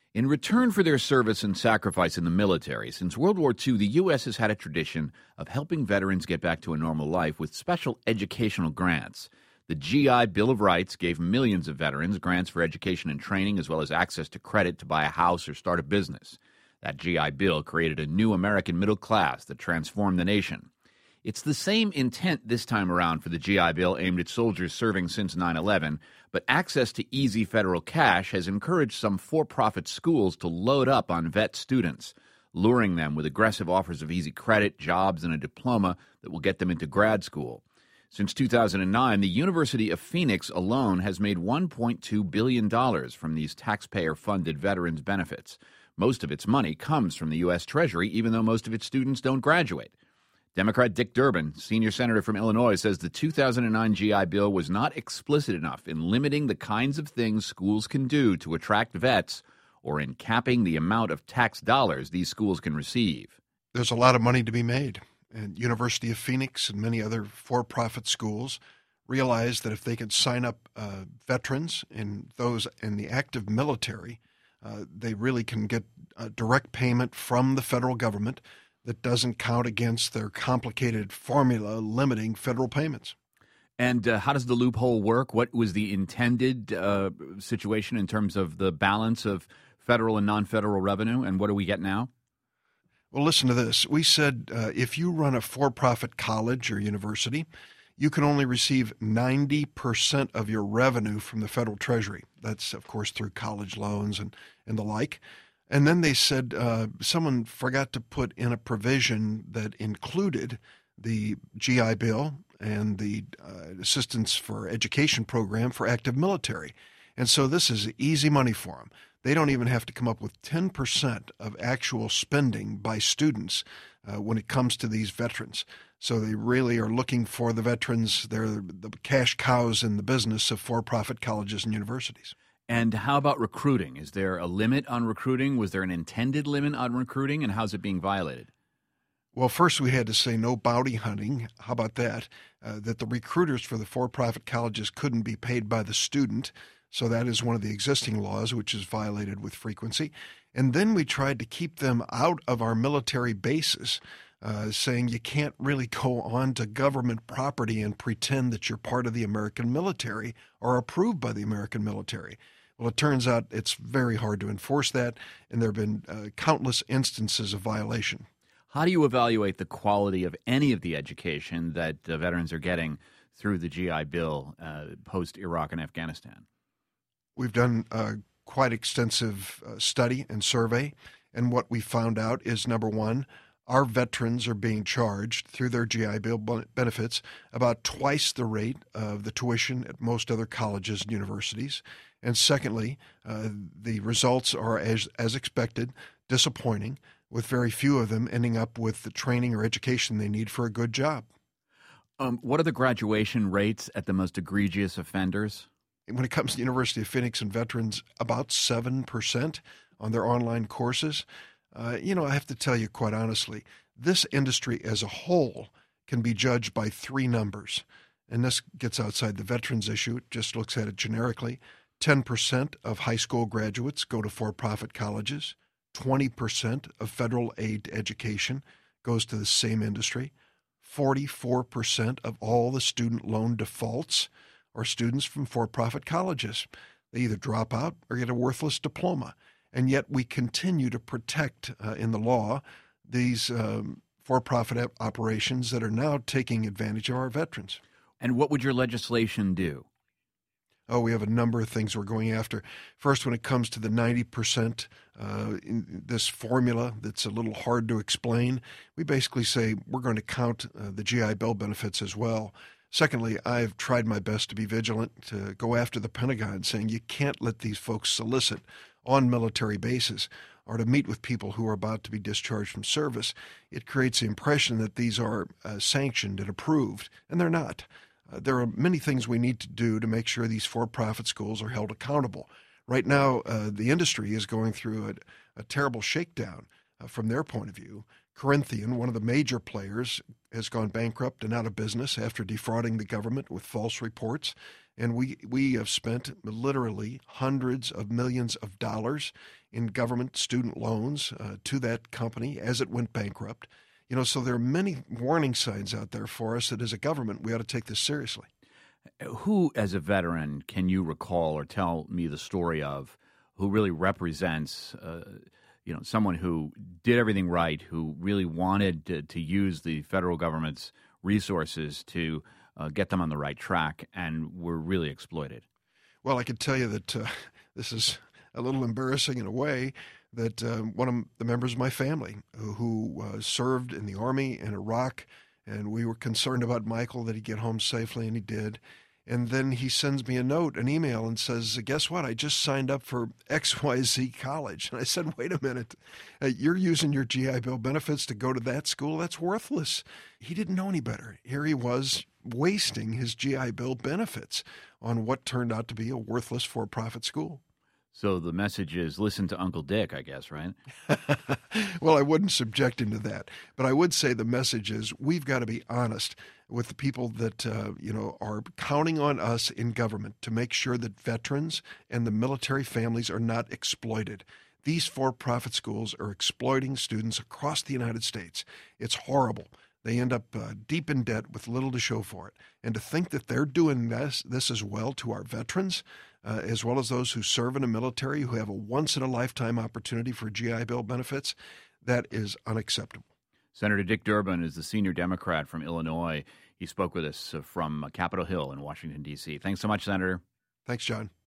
In return for their service and sacrifice in the military, since World War II, the U.S. has had a tradition of helping veterans get back to a normal life with special educational grants. The GI Bill of Rights gave millions of veterans grants for education and training, as well as access to credit to buy a house or start a business. That GI Bill created a new American middle class that transformed the nation. It's the same intent this time around for the GI Bill aimed at soldiers serving since 9/11, but access to easy federal cash has encouraged some for-profit schools to load up on vet students, luring them with aggressive offers of easy credit, jobs, and a diploma that will get them into grad school. Since 2009, the University of Phoenix alone has made $1.2 billion from these taxpayer-funded veterans' benefits. Most of its money comes from the U.S. Treasury, even though most of its students don't graduate. Democrat Dick Durbin, senior senator from Illinois, says the 2009 GI Bill was not explicit enough in limiting the kinds of things schools can do to attract vets or in capping the amount of tax dollars these schools can receive. There's a lot of money to be made, and University of Phoenix and many other for-profit schools realize that if they can sign up veterans and those in the active military, they really can get a direct payment from the federal government that doesn't count against their complicated formula limiting federal payments. And how does the loophole work? What was the intended situation in terms of the balance of federal and non-federal revenue, and what do we get now? Well, listen to this. We said if you run a for-profit college or university, you can only receive 90% of your revenue from the federal treasury. That's, of course, through college loans and the like. And then they said someone forgot to put in a provision that included the GI Bill and the Assistance for Education program for active military. And so this is easy money for them. They don't even have to come up with 10% of actual spending by students when it comes to these veterans. So they really are looking for the veterans. They're the cash cows in the business of for-profit colleges and universities. And how about recruiting? Is there a limit on recruiting? Was there an intended limit on recruiting, and how's it being violated? Well, first we had to say no bounty hunting. How about that? That the recruiters for the for-profit colleges couldn't be paid by the student. So that is one of the existing laws, which is violated with frequency. And then we tried to keep them out of our military bases, saying you can't really go on to government property and pretend that you're part of the American military or approved by the American military. Well, it turns out it's very hard to enforce that, and there have been countless instances of violation. How do you evaluate the quality of any of the education that veterans are getting through the GI Bill post-Iraq and Afghanistan? We've done quite extensive study and survey, and what we found out is, number one, our veterans are being charged through their GI Bill benefits about twice the rate of the tuition at most other colleges and universities. And secondly, the results are, as expected, disappointing, with very few of them ending up with the training or education they need for a good job. What are the graduation rates at the most egregious offenders? When it comes to the University of Phoenix and veterans, about 7% on their online courses. I have to tell you quite honestly, this industry as a whole can be judged by three numbers. And this gets outside the veterans issue. It just looks at it generically. 10% of high school graduates go to for-profit colleges. 20% of federal aid to education goes to the same industry. 44% of all the student loan defaults are students from for-profit colleges. They either drop out or get a worthless diploma. And yet we continue to protect in the law these for-profit operations that are now taking advantage of our veterans. And what would your legislation do? Oh, we have a number of things we're going after. First, when it comes to the 90%, in this formula that's a little hard to explain, we basically say we're going to count the GI Bill benefits as well. Secondly, I've tried my best to be vigilant, to go after the Pentagon, saying you can't let these folks solicit on military bases or to meet with people who are about to be discharged from service. It creates the impression that these are sanctioned and approved, and they're not. There are many things we need to do to make sure these for-profit schools are held accountable. Right now, the industry is going through a terrible shakedown. from their point of view. Corinthian, one of the major players, has gone bankrupt and out of business after defrauding the government with false reports. And we have spent literally hundreds of millions of dollars in government student loans to that company as it went bankrupt. So there are many warning signs out there for us that as a government, we ought to take this seriously. Who, as a veteran, can you recall or tell me the story of who really represents someone who did everything right, who really wanted to use the federal government's resources to get them on the right track and were really exploited? Well, I can tell you that this is a little embarrassing in a way, that one of the members of my family who served in the Army in Iraq, and we were concerned about Michael, that he'd get home safely, and he did. And then he sends me a note, an email, and says, guess what? I just signed up for XYZ college. And I said, wait a minute. You're using your GI Bill benefits to go to that school? That's worthless. He didn't know any better. Here he was wasting his GI Bill benefits on what turned out to be a worthless for-profit school. So the message is listen to Uncle Dick, I guess, right? Well, I wouldn't subject him to that. But I would say the message is we've got to be honest with the people that are counting on us in government to make sure that veterans and the military families are not exploited. These for-profit schools are exploiting students across the United States. It's horrible. They end up deep in debt with little to show for it. And to think that they're doing this as well to our veterans, as well as those who serve in the military, who have a once-in-a-lifetime opportunity for GI Bill benefits, that is unacceptable. Senator Dick Durbin is the senior Democrat from Illinois. He spoke with us from Capitol Hill in Washington, D.C. Thanks so much, Senator. Thanks, John.